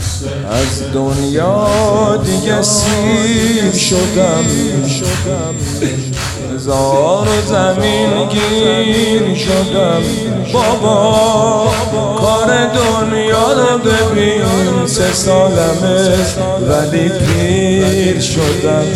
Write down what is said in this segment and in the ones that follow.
از دنیا دیگه سیر شدم، زار و زمین گیر شدم. بابا کار دنیا رو ببین، 3 سالمه ولی پیر شدم.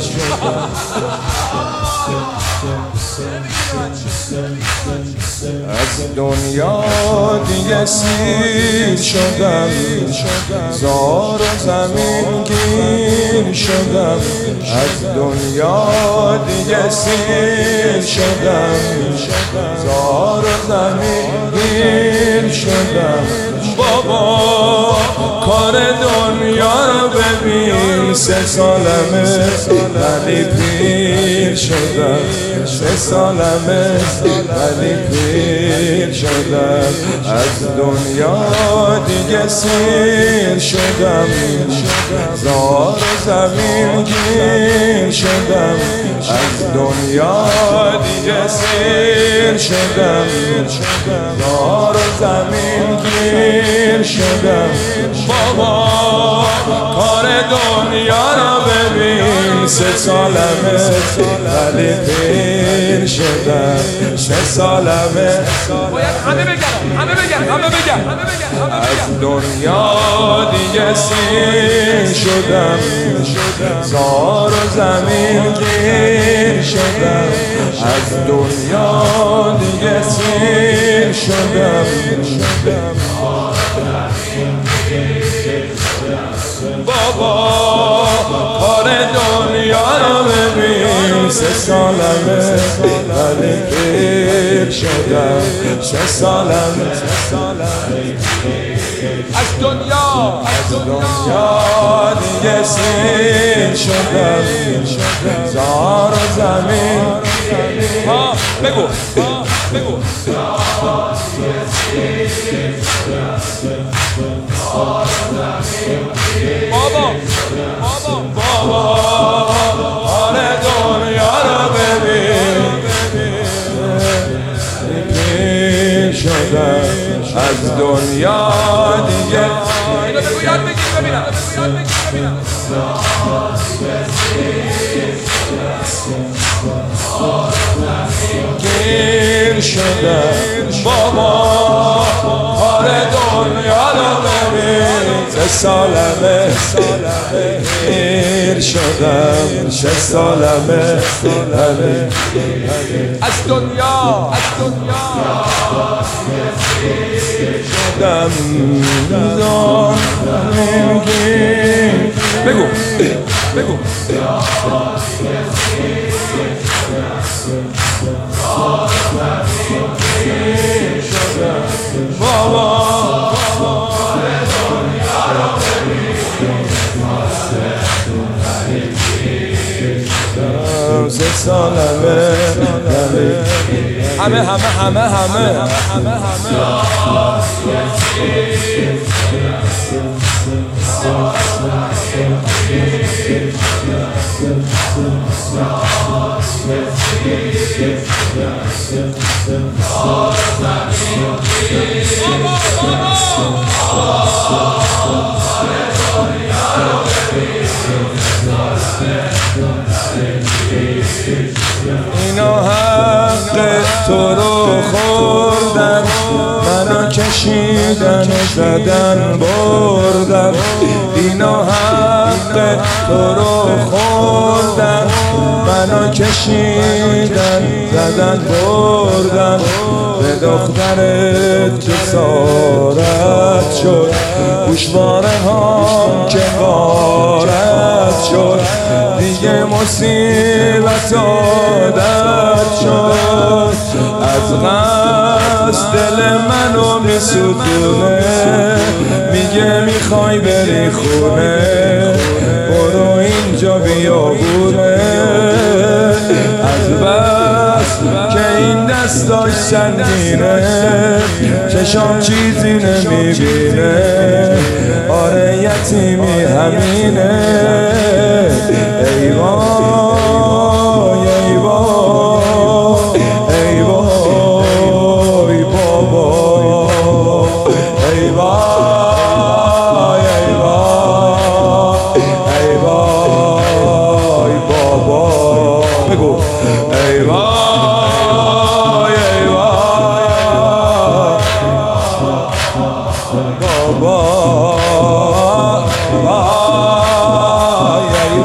از دنیا دیگه سیر شدم، زار و زمین گیر شدم. از دنیا دیگه سیر شدم، زار و زمین گیر شدم. بابا کار دنیا رو ببین، 3 سالمه ولی پیر شدم. 3 سالمه ولی پیر شدم. از دنیا دیگه سیر شدم، زار و زمین گیر شدم. از دنیا دیگه سیر شدم، زار و زمین گیر شدم. بابا کار دنیا رو ببین، 3 سالمه ولی پیر شدم. 3 سالمه باید همه بگن. از دنیا دیگه سیر شدم، زار و زمین گیر شدم. از دنیا دیگه سیر شدم. بابا کار دنیا رو ببین، 3 سالمه ولی پیر شدم. 3 سالمه از دنیا دیگه سیر شدم، زار و زمین. بگو بابا کار دنیا رو ببین، پیر شدم. از دنیا دیگه اینو بگو یاد بگیر ببینم. گیر شدم. بابا کار دنیا رو ببین، 3 سالمه گیر شدم. 3 سالمه از دنیا شدم، زار زمین گیر. بگو بابا 3 سالمه همه اینا حق تو رو خوردن، منو کشیدن و زدن بردن. اینا حق تو رو خوردن، منو کشیدن زدن بردن. به دخترت جسارت شد، گوشواره ها که غارت شد. دیگه مصیبت عادت شد، از قصد دل منو میسوزونه. میگه میخوای بری خونه، برو اینجا بیابونه. از بس که این دستاش سنگینه، چشام چیزی نمیبینه. آره یتیمی همینه. ای وای ای وای ای وای بابا، ای وای ای وای. بابا ای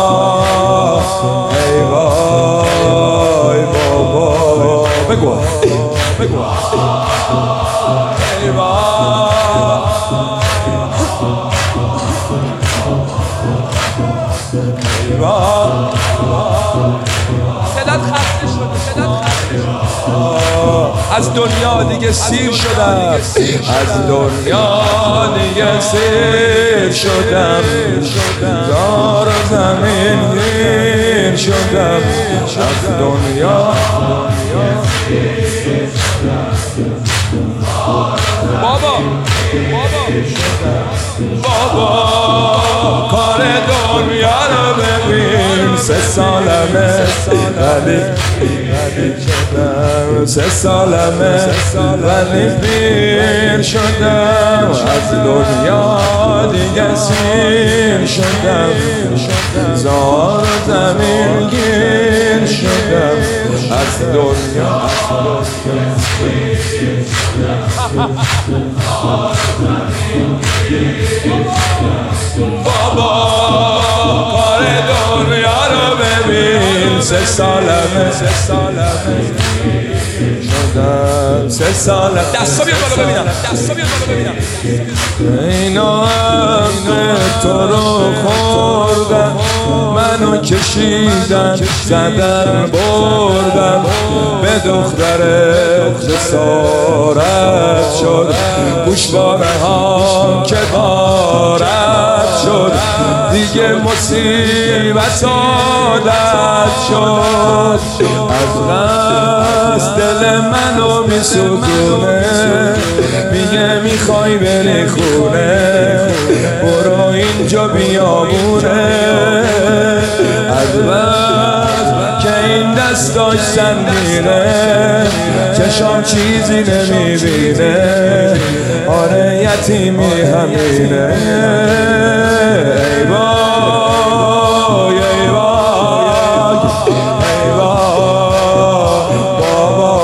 وای بابا بگو ای صدات خسته شده از دنیا دیگه سیر شدم از دنیا دیگه سیر شدم زار و زمین گیر شدم از دنیا بابا کار دنیا رو ببین 3 سالمه ولی شدم 3 سالمه ولی پیر شدم از دنیا دیگه سیر شدم زار و زمین گیر شدم از دنیا بابا کار دنیا رو ببین 3 سالمه شدم 3 سالمه دستا بیاد بالا ببینم اینا حق تو رو خوردن منو کشیدن زدن بردن به دخترت جسارت شد گوشواره هم که بارت شد دیگه مصیبت عادت شد از قصد دل منو میسوزونه میگه میخوای بری خونه برو اینجا بیابونه از بس که این دستاش سنگینه چشام چیزی نمیبینه آره یتیمی همینه ای وای ای وای ای وای بابا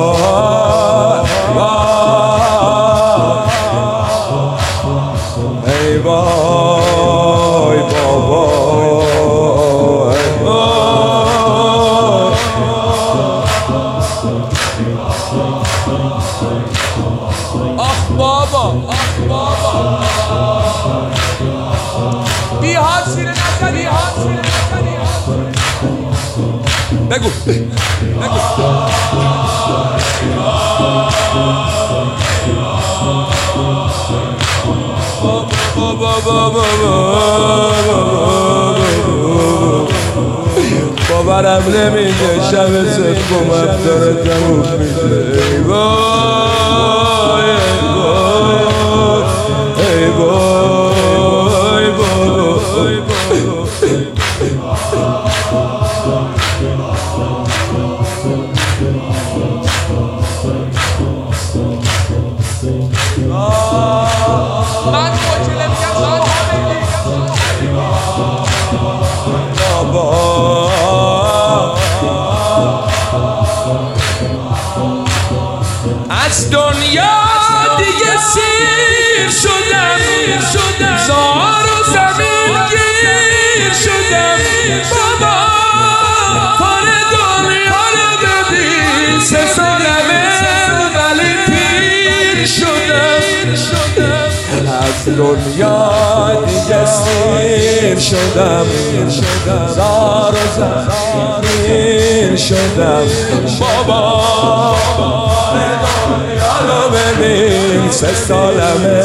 ای وای بابا آخ بابا بیهاد سینه نزنی بگو باورم نمیگه شب سومم داره تموم میشه ای وای ای وای من موکله میگم بابا از دنیا دیگه سیر شدم زار و زمین گیر شدم بابا کار دنیا رو ببین 3 سالمه ولی پیر شدم از دنیا دیگه سیر شدم زار و زمین شدم بابا رو ببین 3 سالمه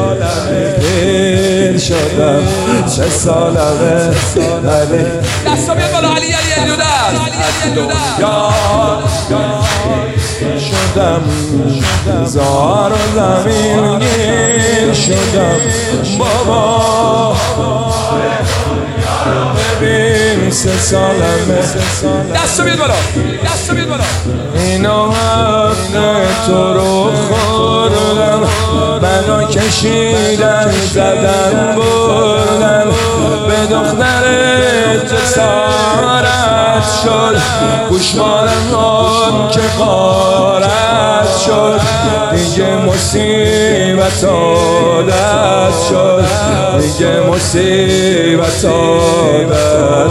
پیر شدم 3 سالمه ولی دستا بیاد بالا علی شدم زار و زمین گیر شدم بابا ببین 3 سالمه دستا بیاد بالا اینا حق تو رو خوردن منو کشیدن زدن بردن به دخترت جسارت شد گوشوارم هم که غارت شد دیگه مصیبت مصیبت عادت شد، دیگه مصیبت عادت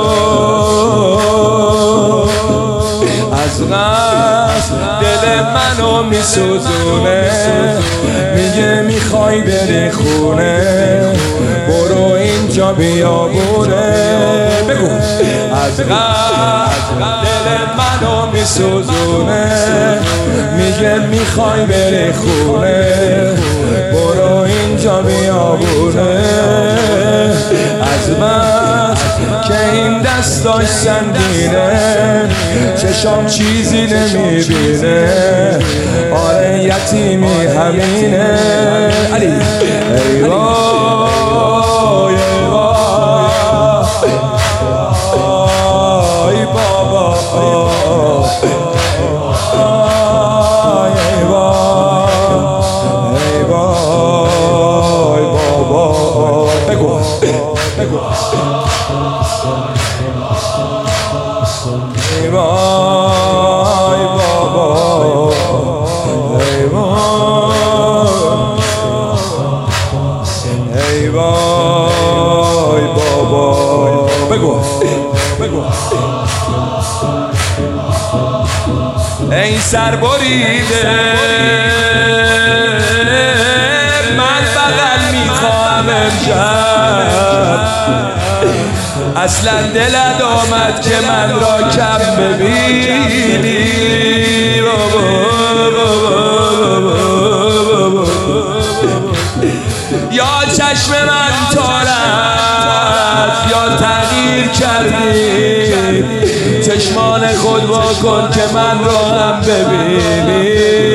شد. از قصد دل منو میسوزونه، میگه میخوای بری خونه، برو اینجا بیابونه. بگو از قصد دل منو میسوزونه، میگه میخوای بری خونه، برو اینجا بیابونه. از بس که این دستاش سنگینه، چشام چیزی نمیبینه، آره یتیمی همینه. علی ای وای ای وای بابا، ای وای بابا. بگو بگو ای وای بابا، ای وای، ای وای بابا. بگو بگو ای سر بریده، من بغل میخوام امشب، اصلا دلت آمد که من را کم ببینی. یا چشم من تارت یا تغییر کردی، چشمان خود واکن که من را هم ببینی.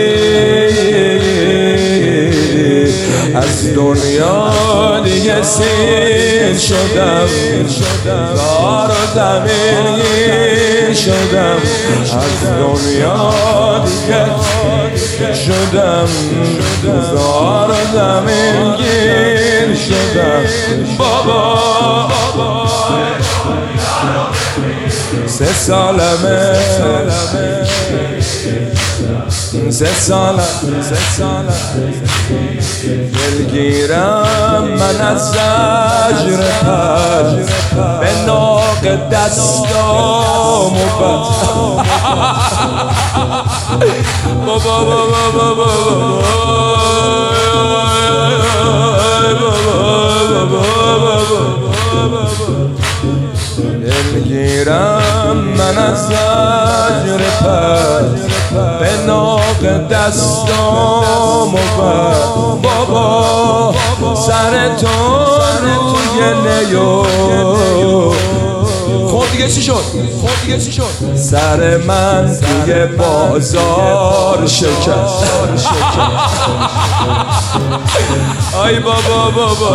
از دنیا دیگه سیر شدم، زار و زمین گیر شدم. از دنیا دیگه شدم، زار و زمین گیر شدم. بابا 3 سالمه، 3 سالم دلگیرم من از زجر پر، به ناق دستام و بس. بابا دلگیرم من از زجر پر، به ناق دستام و بر. بابا سر تو روی نیو، خب دیگه چی شد؟ سر من توی بازار شکست. آی بابا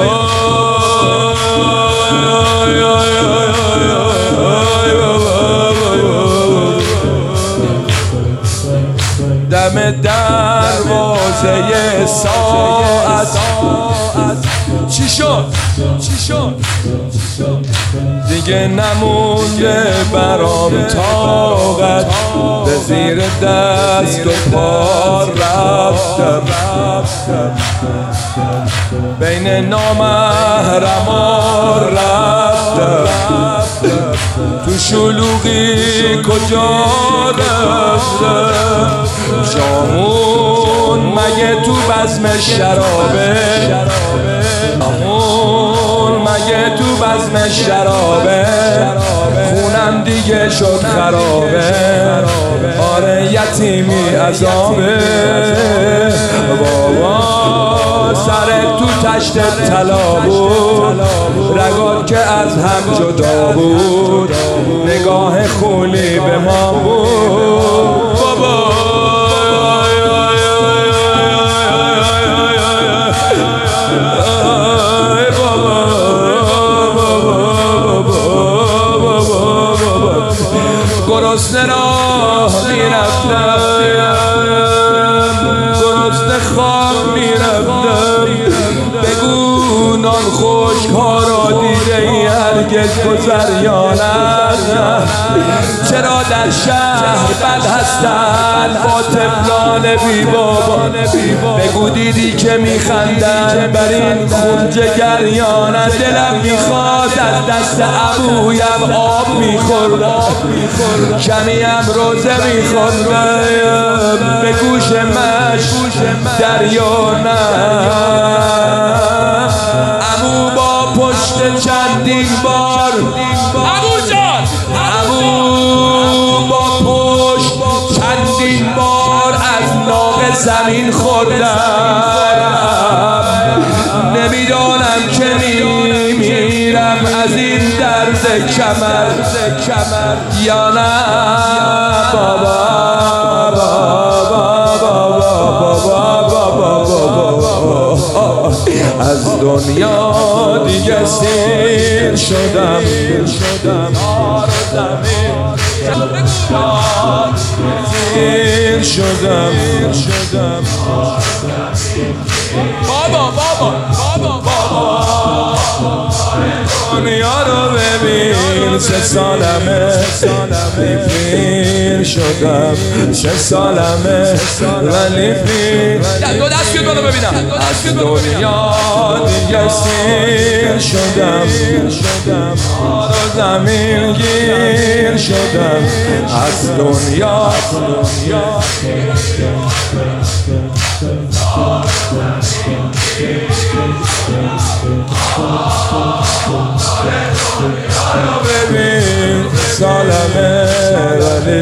دم دروازه ساعت چی شد؟ دیگه نمونده برام طاقت، به زیر دست و پا رفتم، بین نامحرما رفتم، تو شلوغی کجا رفتم. شامون مگه تو بزم شرابه، شامون مگه تو بزم شرابه، خونم دیگه شد خرابه، آره یتیمی عذابه. بابا سر تو تشت طلا بود، رگات که از هم جدا بود، نگاه خولی به ما بود. بابا گرسنه راه میرفتم، گرسنه خواب میرفتم، بگو نان خشک ها را دیده ای هرگز گذریانند. چرا در شهر بد هستند با طفلان بی بابا؟ بگو دیدی که میخندن بر این خون جگریانند. دلم میخواد از دست ابویم آب میخوردم، کمیم روزه میخوردم به گوش مش دریا نه. عمو با پشت چندین بار، عمو جان، عمو با پشت چندین بار از ناق زمین خوردم. نمیدانم که میمیرم از این درد کمر یا نه. بابا از دنیا دیگه سیر شدم. سیر شدم. بابا دنیا رو ببین، 3 سالمه پیر شدم. 3 سالمه ولی پیر. دو دست بیاد بالا ببینم. از دنیا دیگه سیر شدم. آر و زمین گیر شدم. از دنیا ببین، سالمه ولی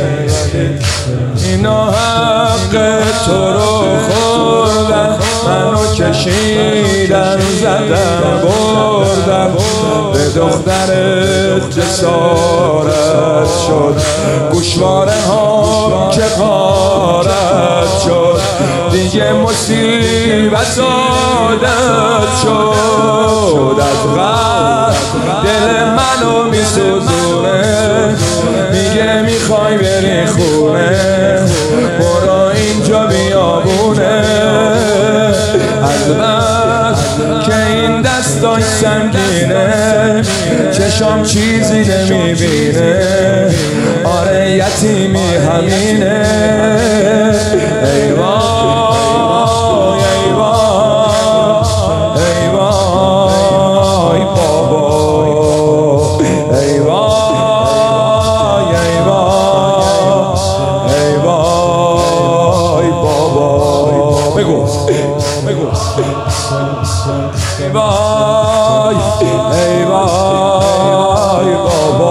اینا حق تو رو خوردن، منو کشیدن زدن بردم. به دخترت جسارت شد، گوشواره ها که غارت شد. دیگه مصیبت عادت شد. از غم دل منو میسوزونه، میگه میخوای بری خونه، برو اینجا بیابونه. از بس که این دستاش سنگینه، چشام چیزی نمیبینه. آره یتیمی همینه. ای وای ای وای ای وای بابا، ای وای ای وای ای وای بابا. بگو ای وای ای وای بابا.